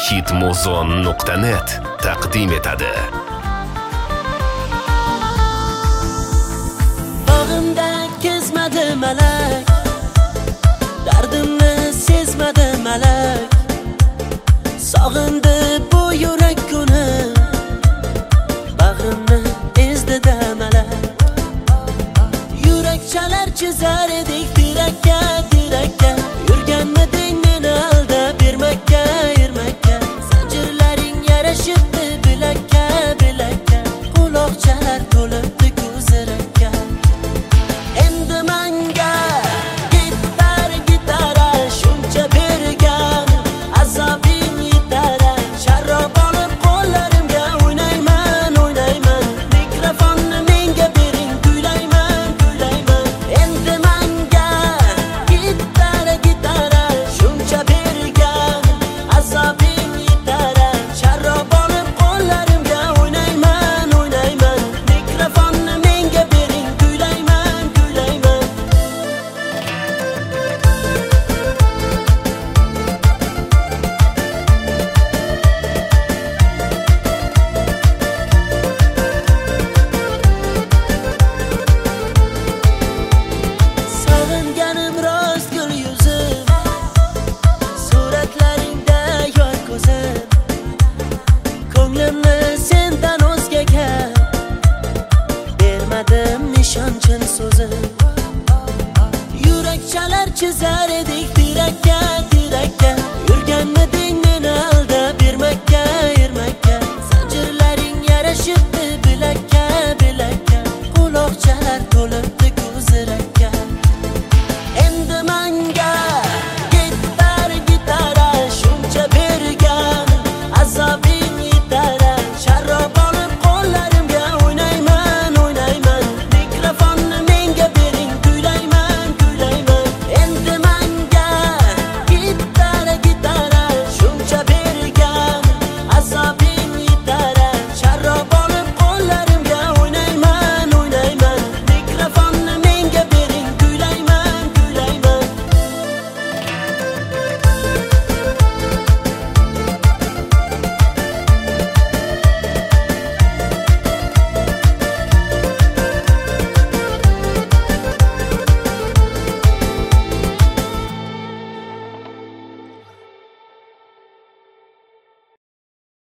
hitmuzon.net taqdim etadi. Bag'imda kezmadi malak, dardimni sezmadi malak. Sog'indi bu yurak kuni, bag'rimni ezdi-da malak. Yurak chalar chizar edik tirakka, tirakka. Yurganmiding meni aldab bermakka, ermakka. Zanjirlaring yarashibdi bilakka, bilakka. Quloqchalar to'libdi ko'zirakka. Endi menga gitara shuncha bergan, azobing yetar. Sharob olib qo'llarimga o'ynayman, o'ynayman. Mikrofonni menga bering, kuylayman, kuylayman. Endi menga gitara shuncha bergan, azobing yetar. Sharob olib qo'llarimga o'ynayman, o'ynayman. Mikrofonni menga bering, kuylayman, kuylayman. Sog'inganim rost gul yuzim, suratlaringda yor ko'zim. Ko'nglimni sendan o'zgaga bermadim nishonchin so'zim. Yurak chalar chizar edik tirakka, tirakka. Yurganmiding meni aldab bermakka, ermakka. Zanjirlaring yarashibdi bilakka, bilakka. Quloqchalar to'libdi ko'zirakka.